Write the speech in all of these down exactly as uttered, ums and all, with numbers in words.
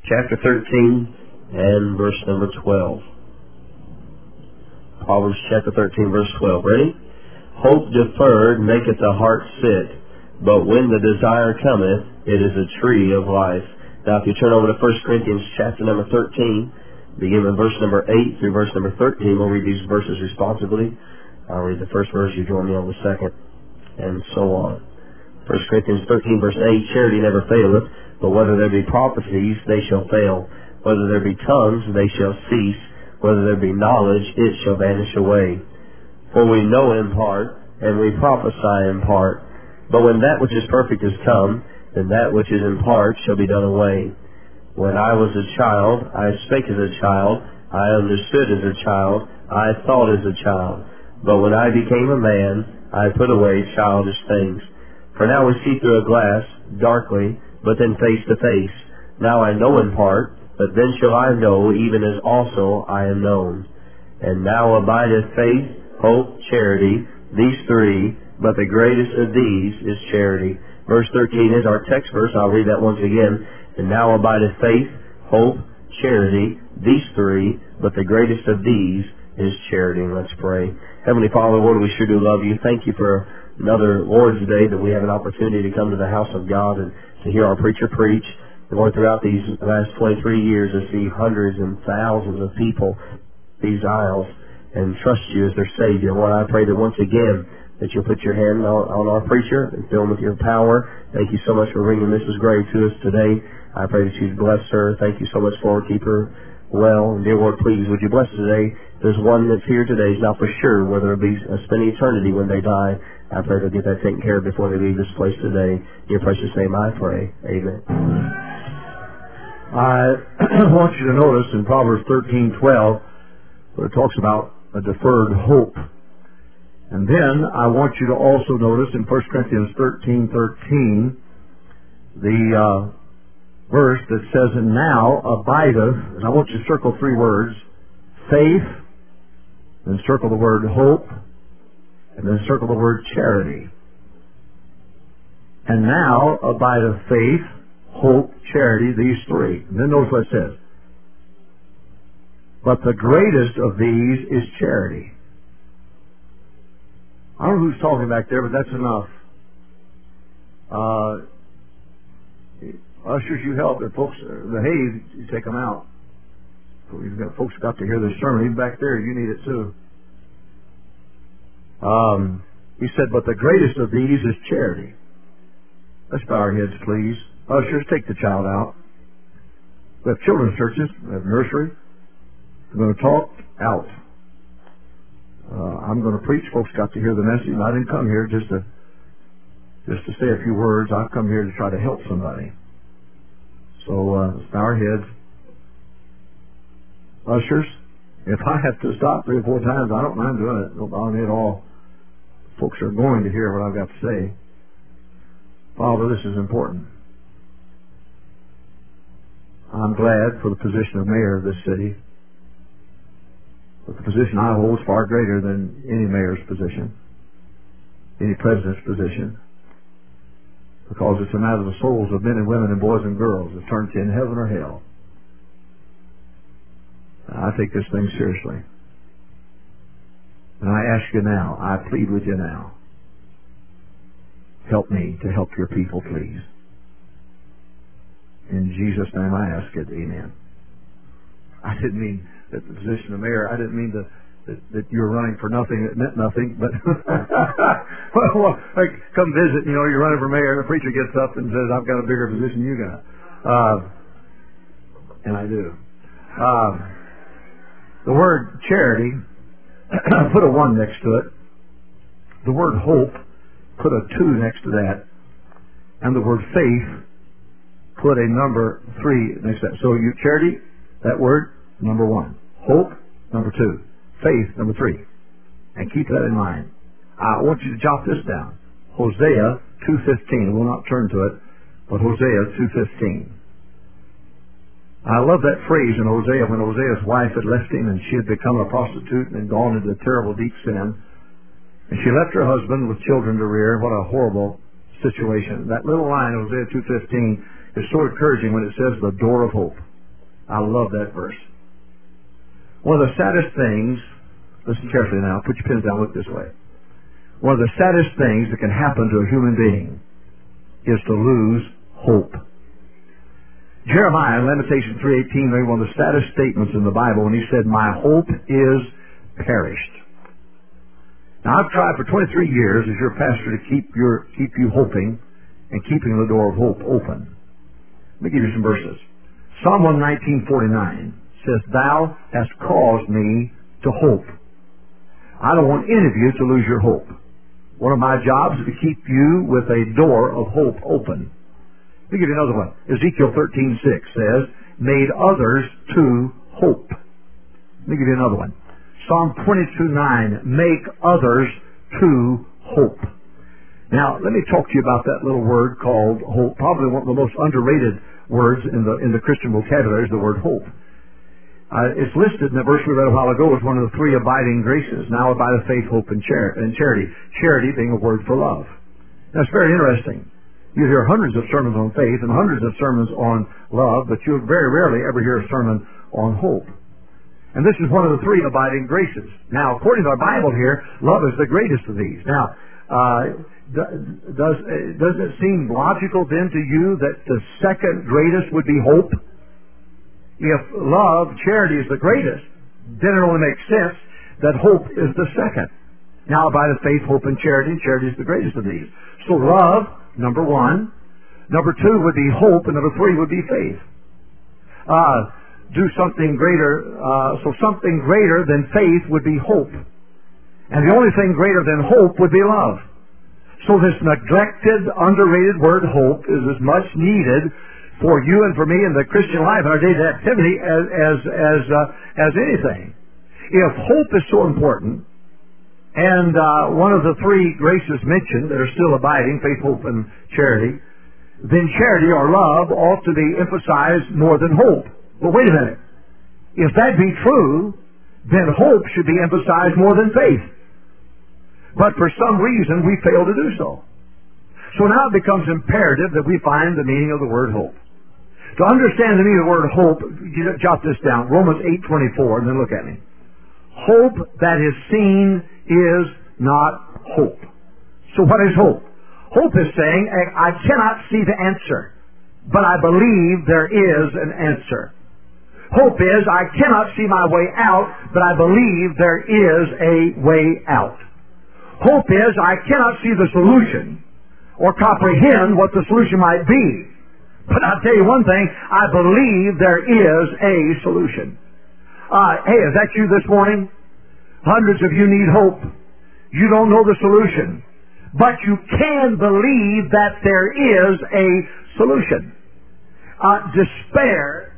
chapter thirteen and verse number twelve. Proverbs chapter thirteen, verse twelve. Ready? Hope deferred maketh the heart sick, but when the desire cometh, it is a tree of life. Now, if you turn over to First Corinthians chapter number thirteen, begin with verse number eight through verse number thirteen, we'll read these verses responsibly. I'll read the first verse, you join me on the second, and so on. First Corinthians thirteen, verse eight, charity never faileth, but whether there be prophecies, they shall fail. Whether there be tongues, they shall cease. Whether there be knowledge, it shall vanish away. For we know in part, and we prophesy in part. But when that which is perfect is come, then that which is in part shall be done away. When I was a child, I spake as a child, I understood as a child, I thought as a child. But when I became a man, I put away childish things. For now we see through a glass, darkly, but then face to face. Now I know in part, but then shall I know, even as also I am known. And now abideth faith, hope, charity, these three, but the greatest of these is charity. Verse thirteen is our text verse. I'll read that once again. And now abideth faith, hope, charity, these three, but the greatest of these is charity. Let's pray. Heavenly Father, Lord, we sure do love you. Thank you for another Lord's Day that we have an opportunity to come to the house of God and to hear our preacher preach. Lord, throughout these last twenty-three years, I see hundreds and thousands of people these aisles and trust you as their Savior. Lord, I pray that once again that you'll put your hand on, on our preacher and fill him with your power. Thank you so much for bringing Missus Gray to us today. I pray that you'd bless her. Thank you so much, Lord. Keep her well. And dear Lord, please, would you bless her today? There's one that's here today is not for sure whether it'll be uh, spend eternity when they die. I pray they'll get that taken care of before they leave this place today. In your precious name I pray. Amen. I want you to notice in Proverbs thirteen twelve where it talks about a deferred hope. And then I want you to also notice in First Corinthians thirteen thirteen the uh, verse that says, and now abideth, and I want you to circle three words, faith, then circle the word hope, and then circle the word charity. And now abideth faith, hope, charity, these three. And then notice what it says. But the greatest of these is charity. I don't know who's talking back there, but that's enough. Uh, ushers, you help. The folks, the hay, you take them out. You've got folks got to hear this sermon. Even back there, you need it too. Um, he said, but the greatest of these is charity. Let's bow our heads, please. Ushers, take the child out. We have children's churches. We have nursery. We're going to talk out. Uh, I'm going to preach. Folks got to hear the message. I didn't come here just to just to say a few words. I've come here to try to help somebody. So uh, let's bow our heads. Ushers, if I have to stop three or four times, I don't mind doing it. Don't bother me at all. Folks are going to hear what I've got to say. Father, this is important. I'm glad for the position of mayor of this city. But the position I hold is far greater than any mayor's position, any president's position, because it's a matter of the souls of men and women and boys and girls that turn to in heaven or hell. I take this thing seriously. And I ask you now, I plead with you now, help me to help your people, please. In Jesus' name I ask it, amen. I didn't mean that the position of mayor, I didn't mean to, that, that you were running for nothing that meant nothing, but well, well, like, come visit, you know, you're running for mayor, and the preacher gets up and says, I've got a bigger position you got. Uh, and I do. Uh, the word charity, put a one next to it. The word hope, put a two next to that. And the word faith, put a number three next to that. So you charity, that word, number one. Hope, number two. Faith, number three. And keep that in mind. I want you to jot this down. Hosea two fifteen. We'll not turn to it, but Hosea two fifteen. I love that phrase in Hosea when Hosea's wife had left him and she had become a prostitute and gone into a terrible deep sin. And she left her husband with children to rear. What a horrible situation. That little line, Hosea two fifteen, is so encouraging when it says the door of hope. I love that verse. One of the saddest things, listen carefully now, put your pens down, look this way. One of the saddest things that can happen to a human being is to lose hope. Jeremiah in Lamentations three eighteen made one of the saddest statements in the Bible when he said, "My hope is perished." Now, I've tried for twenty-three years as your pastor to keep your keep you hoping and keeping the door of hope open. Let me give you some verses. Psalm one nineteen forty-nine says, "Thou hast caused me to hope." I don't want any of you to lose your hope. One of my jobs is to keep you with a door of hope open. Let me give you another one. Ezekiel thirteen six says, "Made others to hope." Let me give you another one. Psalm twenty-two nine, "Make others to hope." Now, let me talk to you about that little word called hope. Probably one of the most underrated words in the in the Christian vocabulary is the word hope. Uh, it's listed in the verse we read a while ago as one of the three abiding graces. Now abideth faith, hope, and, char- and charity. Charity being a word for love. That's very interesting. You hear hundreds of sermons on faith and hundreds of sermons on love, but you very rarely ever hear a sermon on hope. And this is one of the three abiding graces. Now, according to our Bible here, love is the greatest of these. Now, uh, does, does it seem logical then to you that the second greatest would be hope? If love, charity is the greatest, then it only makes sense that hope is the second. Now abideth faith, hope, and charity. Charity is the greatest of these. So love, number one. Number two would be hope, and number three would be faith. Uh, do something greater, uh, so something greater than faith would be hope. And the only thing greater than hope would be love. So this neglected, underrated word hope is as much needed for you and for me in the Christian life and our daily activity as as as uh, as anything. If hope is so important, and uh, one of the three graces mentioned that are still abiding, faith, hope, and charity, then charity or love ought to be emphasized more than hope. But wait a minute. If that be true, then hope should be emphasized more than faith. But for some reason, we fail to do so. So now it becomes imperative that we find the meaning of the word hope. To understand the meaning of the word hope, jot this down, Romans eight twenty-four, and then look at me. Hope that is seen is not hope. So what is hope? Hope is saying, I cannot see the answer, but I believe there is an answer. Hope is, I cannot see my way out, but I believe there is a way out. Hope is, I cannot see the solution or comprehend what the solution might be. But I'll tell you one thing, I believe there is a solution. Uh, hey, is that you this morning? Hundreds of you need hope. You don't know the solution. But you can believe that there is a solution. Uh, despair,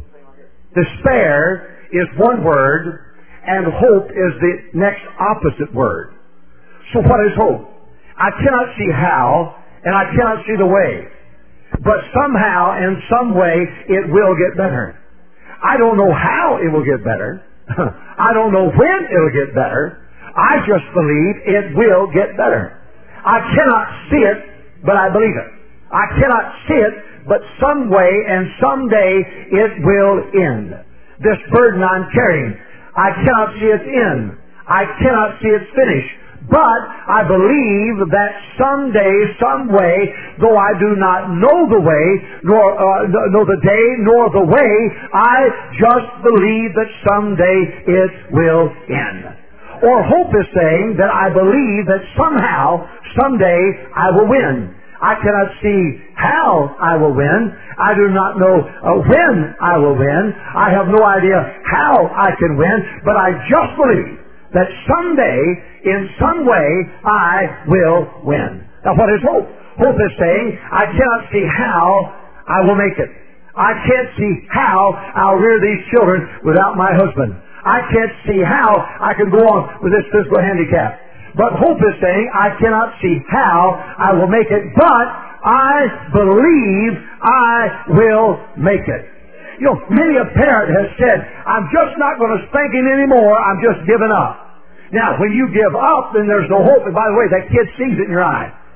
despair is one word, and hope is the next opposite word. So what is hope? I cannot see how, and I cannot see the way. But somehow, in some way, it will get better. I don't know how it will get better. I don't know when it will get better. I just believe it will get better. I cannot see it, but I believe it. I cannot see it, but some way and someday it will end. This burden I'm carrying, I cannot see its end. I cannot see its finish. But I believe that someday, some way, though I do not know the way, nor uh, know the day, nor the way, I just believe that someday it will end. Or hope is saying that I believe that somehow, someday, I will win. I cannot see how I will win. I do not know uh, when I will win. I have no idea how I can win, but I just believe that someday, in some way, I will win. Now what is hope? Hope is saying, I cannot see how I will make it. I can't see how I'll rear these children without my husband. I can't see how I can go on with this physical handicap. But hope is saying, I cannot see how I will make it, but I believe I will make it. You know, many a parent has said, I'm just not going to spank him anymore, I'm just giving up. Now, when you give up, then there's no hope. And by the way, that kid sees it in your eye.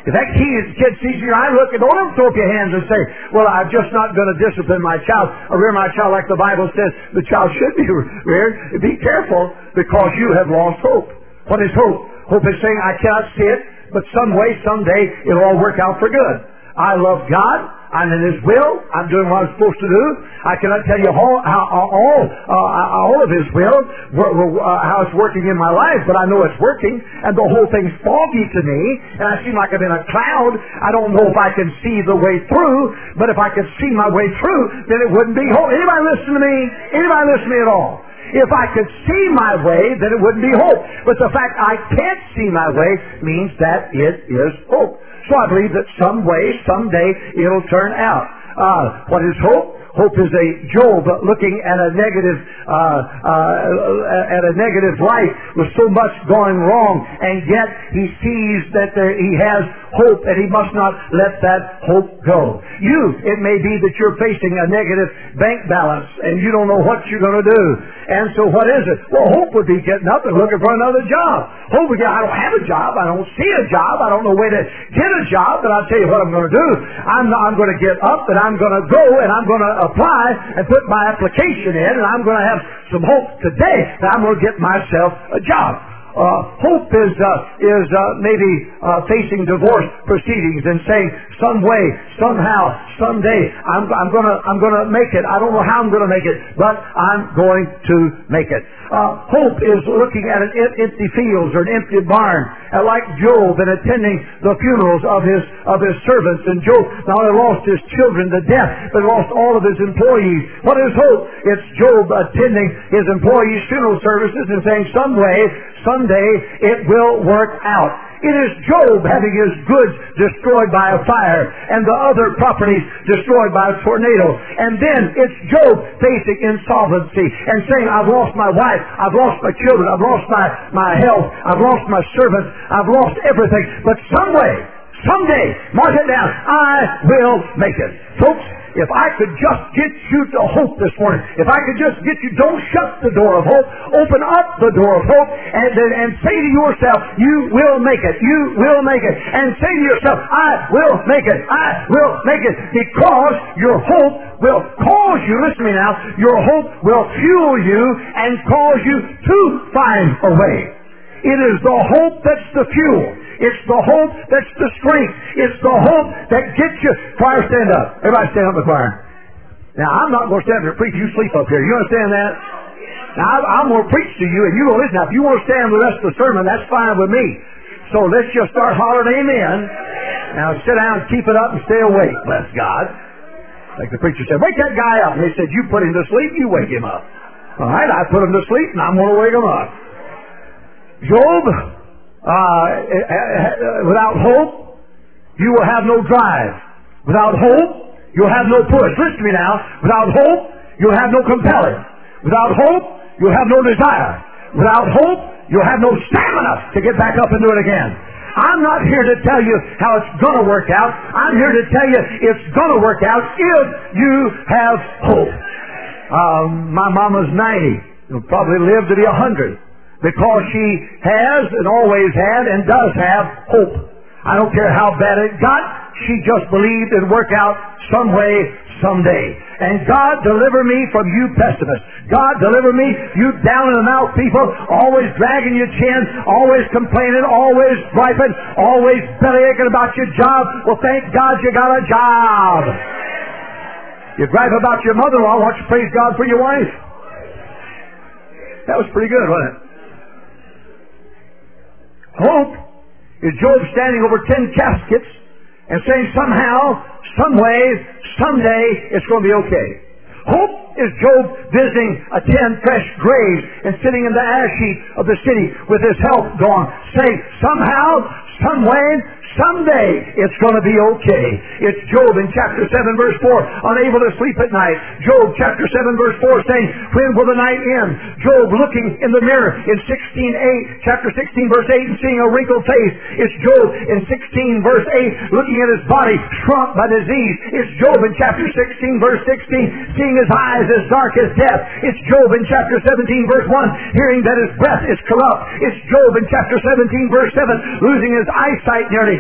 If that kid sees your eye, look, don't ever throw up your hands and say, well, I'm just not going to discipline my child or rear my child like the Bible says the child should be reared. Be careful, because you have lost hope. What is hope? Hope is saying, I cannot see it, but some way, someday, it'll all work out for good. I love God. I'm in His will. I'm doing what I'm supposed to do. I cannot tell you all, how, all, uh, all of His will, uh, how it's working in my life, but I know it's working, and the whole thing's foggy to me, and I seem like I'm in a cloud. I don't know if I can see the way through, but if I could see my way through, then it wouldn't be hope. Anybody listen to me? Anybody listen to me at all? If I could see my way, then it wouldn't be hope. But the fact I can't see my way means that it is hope. So I believe that some way, someday, it'll turn out. Uh, what is hope? Hope is a Job looking at a negative, uh, uh, at a negative life with so much going wrong, and yet he sees that there, he has hope, and he must not let that hope go. You, it may be that you're facing a negative bank balance, and you don't know what you're going to do. And so what is it? Well, hope would be getting up and looking for another job. Hope would be, I don't have a job, I don't see a job, I don't know where to get a job, but I'll tell you what I'm going to do. I'm, I'm going to get up, and I'm going to go, and I'm going to apply and put my application in, and I'm going to have some hope today that I'm going to get myself a job. Uh, hope is uh, is uh, maybe uh, facing divorce proceedings and saying, some way, somehow, someday, I'm, I'm gonna I'm gonna make it. I don't know how I'm gonna make it, but I'm going to make it. Uh, hope is looking at an empty fields or an empty barn, and like Job, and attending the funerals of his of his servants. And Job not only lost his children to death, but lost all of his employees. What is hope? It's Job attending his employees' funeral services and saying, some way, someday, it will work out. It is Job having his goods destroyed by a fire and the other properties destroyed by a tornado. And then it's Job facing insolvency and saying, I've lost my wife, I've lost my children, I've lost my, my health, I've lost my servants, I've lost everything. But some way, someday, mark it down, I will make it. Folks, if I could just get you to hope this morning, if I could just get you, don't shut the door of hope, open up the door of hope, and, and say to yourself, you will make it, you will make it, and say to yourself, I will make it, I will make it, because your hope will cause you, listen to me now, your hope will fuel you and cause you to find a way. It is the hope that's the fuel. It's the hope that's the strength. It's the hope that gets you. Choir, stand up. Everybody stand up in the choir. Now, I'm not going to stand there and preach. You sleep up here. You understand that? Now, I'm going to preach to you, and you will listen. Now, if you want to stand the rest of the sermon, that's fine with me. So let's just start hollering amen. Now, sit down, keep it up, and stay awake. Bless God. Like the preacher said, wake that guy up. And they said, you put him to sleep, you wake him up. All right, I put him to sleep, and I'm going to wake him up. Job, uh, without hope, you will have no drive. Without hope, you'll have no push. Listen to me now. Without hope, you'll have no compelling. Without hope, you'll have no desire. Without hope, you'll have no stamina to get back up and do it again. I'm not here to tell you how it's going to work out. I'm here to tell you it's going to work out if you have hope. Um, my mama's ninety. She'll probably live to be one hundred. Because she has and always had and does have hope. I don't care how bad it got, she just believed it'd work out some way, someday. And God deliver me from you pessimists. God deliver me, you down in the mouth people, always dragging your chin, always complaining, always griping, always bellyaching about your job. Well, thank God you got a job. You gripe about your mother-in-law, why don't you praise God for your wife? That was pretty good, wasn't it? Hope is Job standing over ten caskets and saying somehow, some way, someday, it's going to be okay. Hope is Job visiting a ten fresh graves and sitting in the ash heap of the city with his health gone, saying somehow, some way, someday, it's going to be okay. It's Job in chapter seven verse four, unable to sleep at night. Job chapter seven verse four saying, when will the night end? Job looking in the mirror in sixteen eight, chapter sixteen verse eight, and seeing a wrinkled face. It's Job in sixteen verse eight, looking at his body shrunk by disease. It's Job in chapter sixteen verse sixteen, seeing his eyes as dark as death. It's Job in chapter seventeen verse one, hearing that his breath is corrupt. It's Job in chapter seventeen verse seven, losing his eyesight nearly.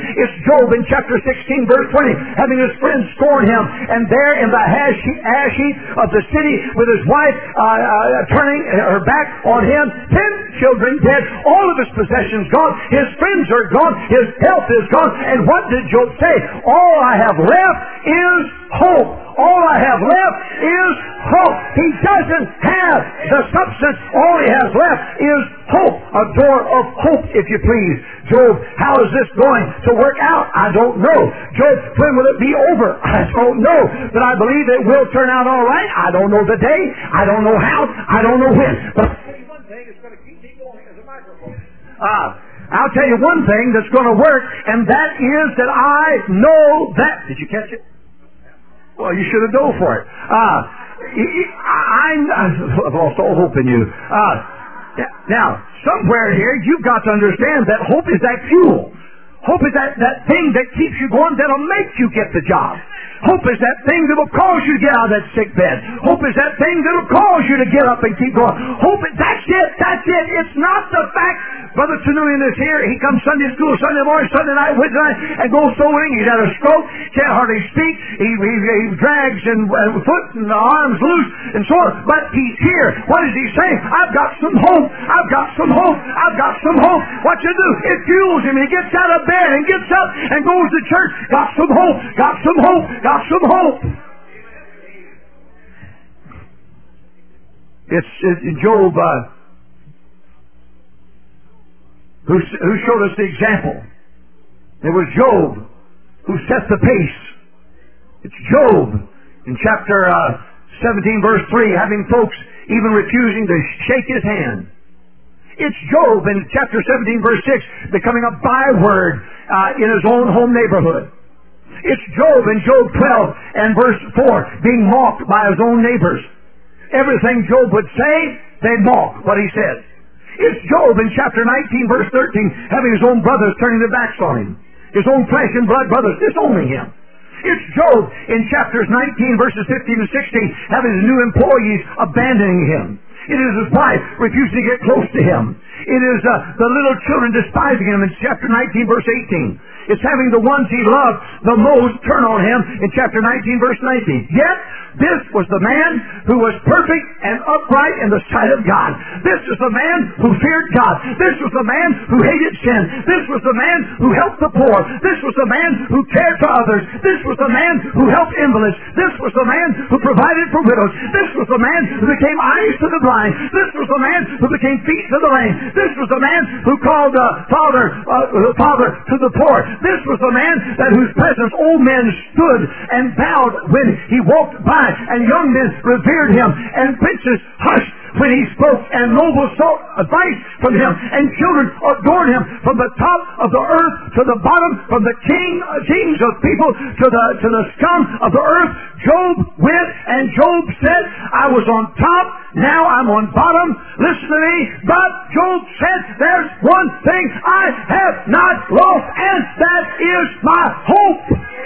It's Job in chapter sixteen, verse twenty, having his friends scorn him, and there in the ash heap of the city with his wife uh, uh, turning her back on him, ten children dead, all of his possessions gone, his friends are gone, his health is gone. And what did Job say? All I have left is hope. All I have left is hope. He doesn't have the substance. All he has left is hope. A door of hope, if you please. Job, how is this going to work out? I don't know. Job, when will it be over? I don't know. But I believe it will turn out all right. I don't know the day. I don't know how. I don't know when. But I'll tell you one thing that's going to keep me going as a microphone. Ah. I'll tell you one thing that's going to work, and that is that I know that. Did you catch it? Well, you should have dove for it. Uh, I, I've lost all hope in you. Uh, now, somewhere here, you've got to understand that hope is that fuel. Hope is that, that thing that keeps you going, that'll make you get the job. Hope is that thing that'll cause you to get out of that sick bed. Hope is that thing that'll cause you to get up and keep going. Hope is, that's it, that's it. It's not the fact, Brother Tenuian is here, he comes Sunday school, Sunday morning, Sunday night, Wednesday night, and goes sewing. He's had a stroke, can't hardly speak. He, he, he drags and uh, foot and the arms loose and so on. But he's here. What is he saying? I've got some hope. I've got some hope. I've got some hope. What you do? It fuels him. He gets out of bed and gets up and goes to church. Got some hope. Got some hope. Got some hope. It's, it's Job uh, who, who showed us the example. It was Job who set the pace. It's Job in chapter uh, seventeen, verse three, having folks even refusing to shake his hand. It's Job in chapter seventeen, verse six, becoming a byword uh, in his own home neighborhood. It's Job in Job twelve and verse four, being mocked by his own neighbors. Everything Job would say, they'd mock what he said. It's Job in chapter nineteen, verse thirteen, having his own brothers turning their backs on him. His own flesh and blood brothers disowning him. It's Job in chapters nineteen, verses fifteen and sixteen, having his new employees abandoning him. It is his wife refusing to get close to him. It is uh, the little children despising him in chapter nineteen, verse eighteen. It's having the ones he loved the most turn on him in chapter nineteen, verse nineteen. Yet, this was the man who was perfect and upright in the sight of God. This was the man who feared God. This was the man who hated sin. This was the man who helped the poor. This was the man who cared for others. This was the man who helped invalids. This was the man who provided for widows. This was the man who became eyes to the blind. This was the man who became feet to the lame. This was the man who called uh, father, uh, father to the poor. This was the man that whose presence old men stood and bowed when he walked by, and young men revered him, and princes hushed when he spoke, and nobles sought advice from him, and children adored him from the top of the earth to the bottom, from the king, uh, kings of people to the to the scum of the earth. Job went, and Job said, I was on top, now I'm on bottom. Listen to me. But Job said, there's one thing I have not lost, and that is my hope.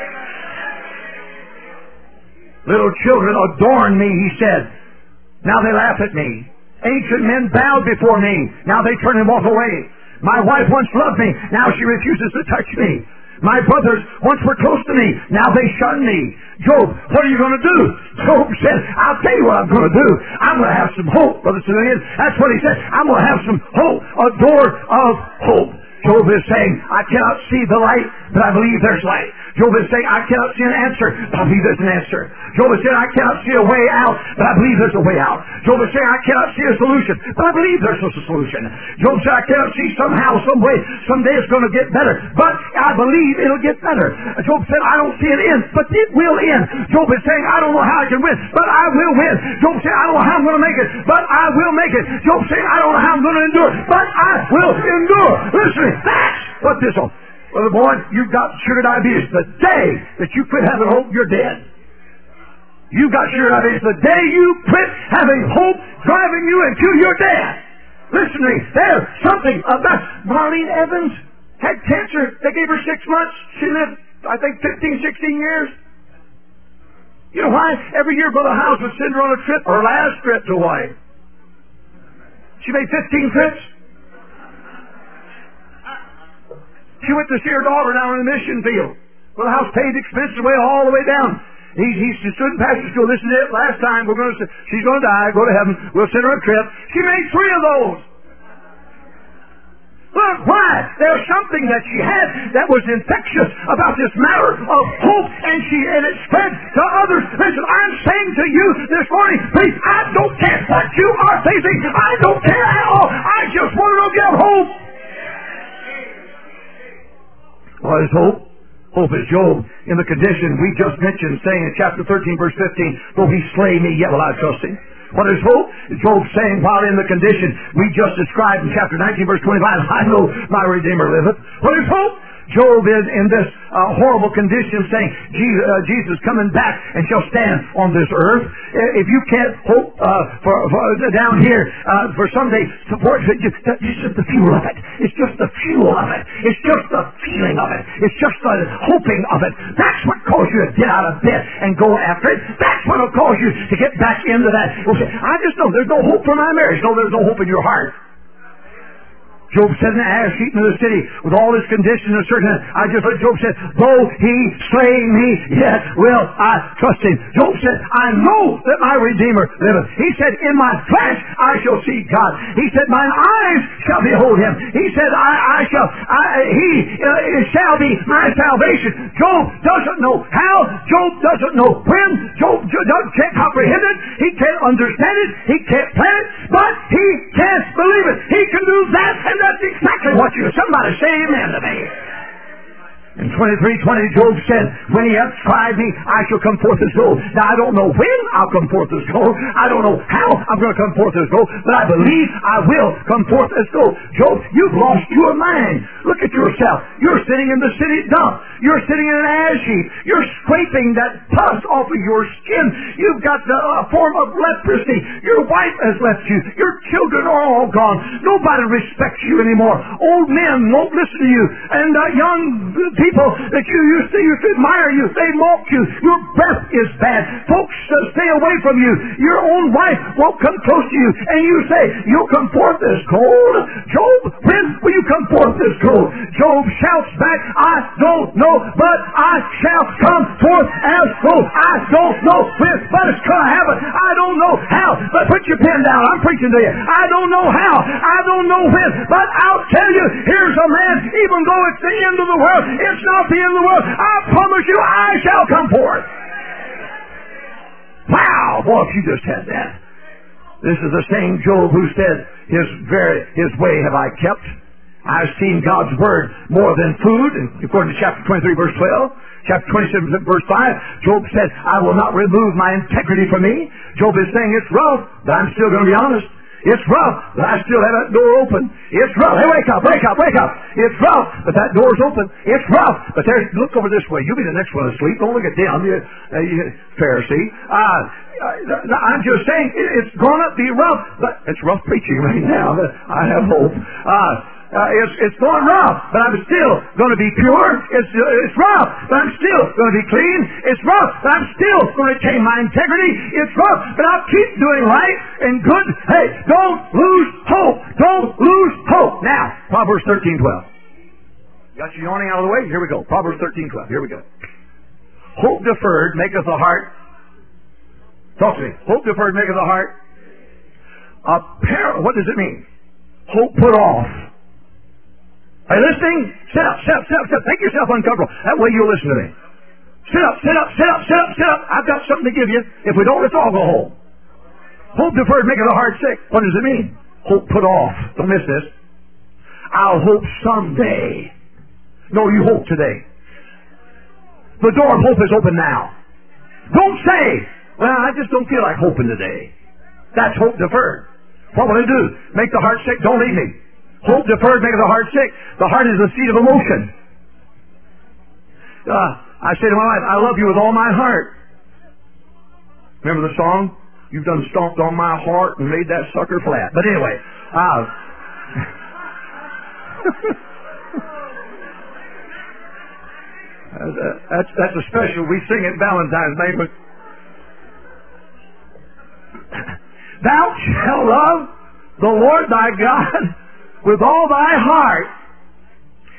Little children adorn me, he said. Now they laugh at me. Ancient men bowed before me. Now they turn and walk away. My wife once loved me. Now she refuses to touch me. My brothers once were close to me. Now they shun me. Job, what are you going to do? Job said, I'll tell you what I'm going to do. I'm going to have some hope, Brother Tenuian. That's what he said. I'm going to have some hope. A door of hope. Job is saying, I cannot see the light, but I believe there's light. Job is saying, I cannot see an answer, but I believe there's an answer. Job is saying, I cannot see a way out, but I believe there's a way out. Job is saying, I cannot see a solution, but I believe there's a solution. Job said, I cannot see somehow, some way, someday it's going to get better, but I believe it'll get better. Job said, I don't see an end, but it will end. Job is saying, I don't know how I can win, but I will win. Job said, I don't know how I'm going to make it, but I will make it. Job said, I don't know how I'm going to endure, but I will endure. Listen, that's what this is. Brother boy, you've got sugar diabetes. The day that you quit having hope, you're dead. You've got sugar diabetes. The day you quit having hope driving you into your death. Listen to me. There's something about Marlene Evans had cancer. They gave her six months. She lived, I think, fifteen, sixteen years. You know why? Every year Brother House would send her on a trip, her last trip to Hawaii. She made fifteen trips. She went to see her daughter down in the mission field. Well, the house paid expenses way all the way down. He, he stood in pastor school. This is it. Last time we're going to. She's going to die. Go to heaven. We'll send her a trip. She made three of those. Look, why? There's something that she had that was infectious about this matter of hope, and she and it spread to others. Listen, I'm saying to you this morning, please, I don't care what you are facing. I don't care at all. I just want to know if you have hope. What is hope? Hope is Job in the condition we just mentioned, saying in chapter thirteen, verse fifteen, though he slay me, yet will I trust him. What is hope? Job saying while in the condition we just described in chapter nineteen, verse twenty-five, I know my Redeemer liveth. What is hope? Job is in this uh, horrible condition saying, Jesus, uh, Jesus coming back and shall stand on this earth. If you can't hope uh, for, for down here uh, for someday, support, it's just, it's just the fuel of it. It's just the fuel of it. It's just the feeling of it. It's just the hoping of it. That's what calls you to get out of bed and go after it. That's what will cause you to get back into that. Okay, I just know there's no hope for my marriage. No, there's no hope in your heart. Job said in the ass heat in the city with all his conditions and certain. I just heard Job said, though he slay me, yet will I trust him. Job said, I know that my Redeemer liveth. He said, in my flesh I shall see God. He said, mine eyes shall behold him. He said, I, I shall, I, he uh, shall be my salvation. Job doesn't know how. Job doesn't know when. Job can't comprehend it. He can't understand it. He can't plan it. But he can't believe it. He can do that, and that's exactly what you... Somebody say amen to me. In twenty-three twenty, Job said, when he hath tried me, I shall come forth as gold. Now, I don't know when I'll come forth as gold. I don't know how I'm going to come forth as gold, but I believe I will come forth as gold. Job, you've lost your mind. Look at yourself. You're sitting in the city dump. You're sitting in an ash heap. You're scraping that pus off of your skin. You've got the uh, form of leprosy. Your wife has left you. Your children are all gone. Nobody respects you anymore. Old men won't listen to you. And uh, young people People that you used to, used to admire you, they mock you. Your breath is bad. Folks uh, stay away from you. Your own wife won't come close to you. And you say, you'll come forth as gold. Job, when will you come forth as gold? Job shouts back, I don't know, but I shall come forth as gold. I don't know when, but it's going to happen. I don't know how, but put your pen down. I'm preaching to you. I don't know how. I don't know when, but I'll tell you, here's a man, even though it's the end of the world, it's not the end of the world. I promise you, I shall come forth. Wow, boy, if you just had that. This is the same Job who said, his very his way have I kept. I've seen God's word more than food. And according to chapter twenty-three, verse twelve, chapter twenty-seven, verse five, Job said, I will not remove my integrity from me. Job is saying it's rough, but I'm still going to be honest. It's rough, but I still have that door open. It's rough. Hey, wake up, wake up, wake up. It's rough, but that door's open. It's rough, but there's, look over this way. You'll be the next one to sleep. Don't look at them, you, uh, you Pharisee. Uh, I'm just saying, it's going to be rough, but it's rough preaching right now. I have hope. Uh, Uh, it's, it's going rough, but I'm still going to be pure. It's, uh, it's rough, but I'm still going to be clean. It's rough, but I'm still going to retain my integrity. It's rough, but I'll keep doing right and good. Hey, don't lose hope. Don't lose hope. Now, Proverbs thirteen twelve. Got you yawning out of the way? Here we go. Proverbs thirteen twelve. Here we go. Hope deferred maketh the heart. Talk to me. Hope deferred maketh the heart. Appar- what does it mean? Hope put off. Are you listening? Sit up, sit up, sit up, sit up. Make yourself uncomfortable. That way you'll listen to me. Sit up, sit up, sit up, sit up, sit up. I've got something to give you. If we don't, let's all go home. Hope deferred maketh the heart sick. What does it mean? Hope put off. Don't miss this. I'll hope someday. No, you hope today. The door of hope is open now. Don't say, well, I just don't feel like hoping today. That's hope deferred. What will it do? Make the heart sick? Don't leave me. Hope deferred maketh the heart sick. The heart is the seat of emotion. Uh, I say to my wife, I love you with all my heart. Remember the song? You've done stomped on my heart and made that sucker flat. But anyway, uh, that's, that's a special. We sing it Valentine's Day. But thou shalt love the Lord thy God with all thy heart,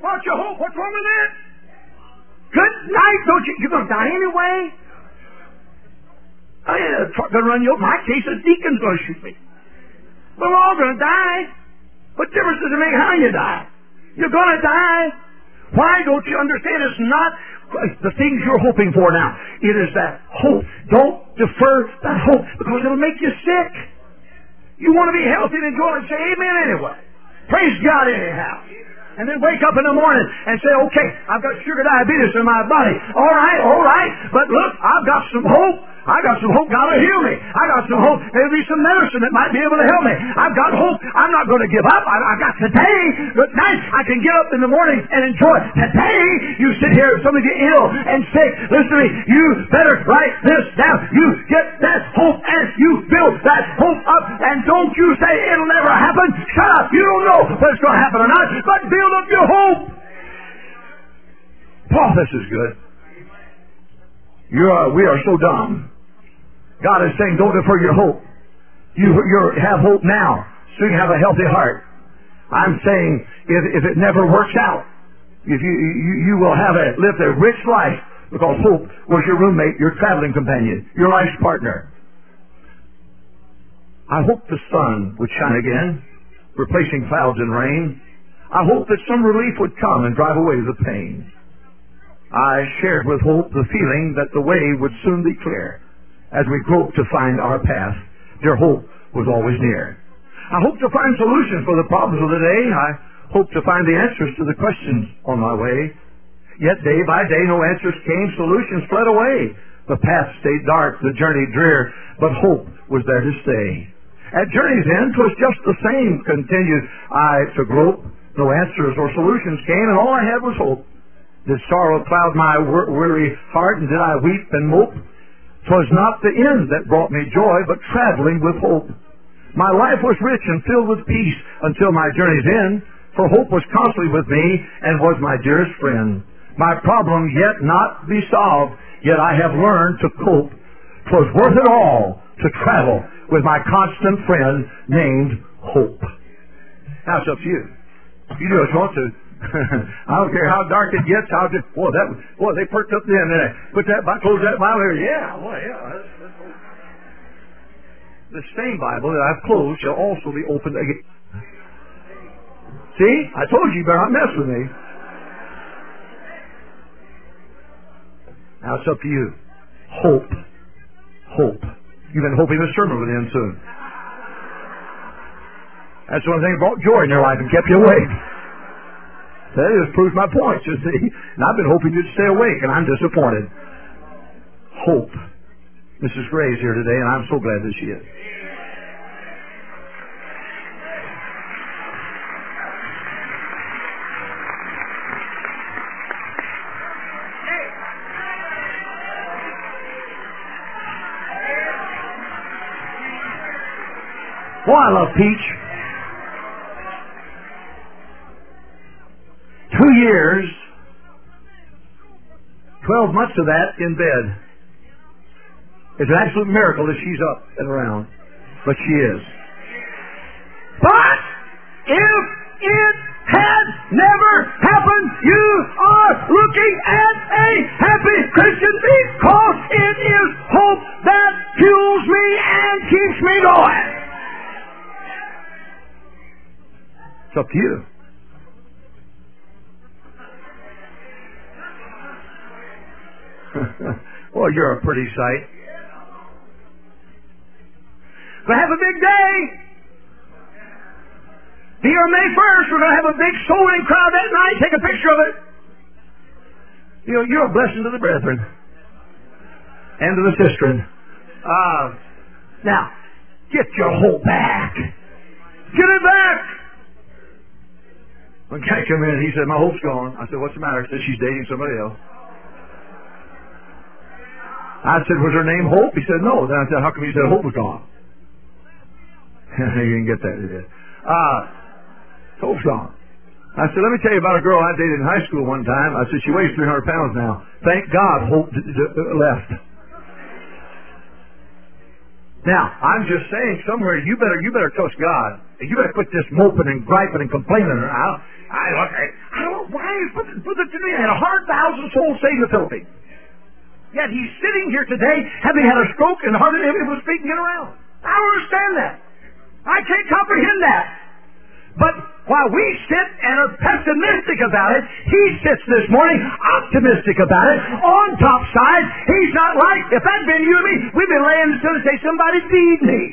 What's your hope? What's wrong with that? Good night, don't you? You're going to die anyway. I ain't a truck going to run you over. In my case, a deacon's going to shoot me. But we're all going to die. What difference does it make how you die? You're going to die. Why don't you understand? It's not the things you're hoping for now. It is that hope. Don't defer that hope because it'll make you sick. You want to be healthy and enjoy it. Say amen anyway. Praise God anyhow. And then wake up in the morning and say, okay, I've got sugar diabetes in my body. All right, all right. But look, I've got some hope. I got some hope. God will heal me. I got some hope. There'll be some medicine that might be able to help me. I've got hope. I'm not going to give up. I, I've got today. Good night. I can get up in the morning and enjoy. Today, you sit here, some of you ill and sick. Listen to me. You better write this down. You get that hope and you build that hope up. And don't you say it'll never happen. Shut up. You don't know whether it's going to happen or not. But build up your hope. Paul, this is good. You are, we are so dumb. God is saying, don't defer your hope. You you're, have hope now, so you can have a healthy heart. I'm saying, if, if it never works out, if you, you you will have a lived a rich life because hope was your roommate, your traveling companion, your life's partner. I hope the sun would shine again, replacing clouds and rain. I hope that some relief would come and drive away the pain. I shared with hope the feeling that the way would soon be clear. As we groped to find our path, dear hope was always near. I hope to find solutions for the problems of the day. I hope to find the answers to the questions on my way. Yet day by day no answers came, solutions fled away. The path stayed dark, the journey drear, but hope was there to stay. At journey's end, 'twas just the same, continued I to grope. No answers or solutions came, and all I had was hope. Did sorrow cloud my weary heart, and did I weep and mope? 'Twas not the end that brought me joy, but traveling with hope. My life was rich and filled with peace until my journey's end, for hope was constantly with me and was my dearest friend. My problem yet not be solved, yet I have learned to cope. 'Twas worth it all to travel with my constant friend named Hope. Now it's up to you. You do what you want to. I don't care how dark it gets. How just boy that boy they perked up then. And put that close that Bible here. Yeah, boy, yeah. That's, that's the same Bible that I've closed shall also be opened again. See, I told you you better not mess with me. Now it's up to you. Hope, hope. You've been hoping this sermon would end soon. That's one thing that brought joy in your life and kept you awake. That just proves my point, you see. And I've been hoping you'd stay awake, and I'm disappointed. Hope. Missus Gray's here today, and I'm so glad that she is. Oh, I love Peach. Two years, twelve months of that in bed. It's an absolute miracle that she's up and around, but she is. But if it had never happened, you are looking at a happy Christian because it is hope that fuels me and keeps me going. It's up to you. Well, you're a pretty sight. We're going to have a big day. Here on May first, we're going to have a big soul-winning crowd that night. Take a picture of it. You know, you're a blessing to the brethren and to the sistren. Uh, now, get your hope back. Get it back. When Cat came in, he said, my hope's gone. I said, what's the matter? He said, she's dating somebody else. I said, was her name Hope? He said, no. Then I said, how come you said hope was gone? You didn't get that, did you? Uh, hope's gone. I said, let me tell you about a girl I dated in high school one time. I said, she weighs three hundred pounds now. Thank God Hope d- d- d- left. Now, I'm just saying somewhere, you better, you better trust God You better quit this moping and griping and complaining now. I, look, I, I don't know why. But, but the, they had a hundred thousand souls saved in the Philippines. Yet he's sitting here today, having had a stroke and hardly able to speak and get around. I don't understand that. I can't comprehend that. But while we sit and are pessimistic about it, he sits this morning optimistic about it, on top side. He's not like, if that'd been you and me, we'd been laying still and say, somebody feed me.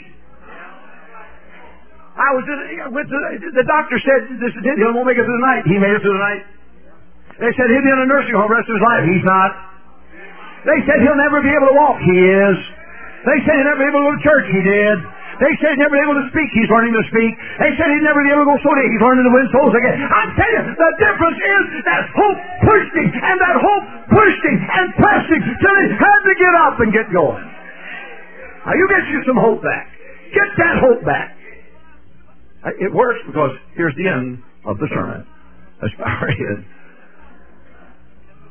I was with the, the doctor said, this is it, he won't make it through the night. He made it through the night. They said he'll be in a nursing home the rest of his life. He's not. They said he'll never be able to walk. He is. They said he'll never be able to go to church. He did. They said he'd never be able to speak. He's learning to speak. They said he'd never be able to go so deep. He's learning to win souls again. I tell you, the difference is that hope pushed him, and that hope pushed him and pressed him till he had to get up and get going. Now you get you some hope back. Get that hope back. It works because here's the end of the sermon. Let's bow our heads.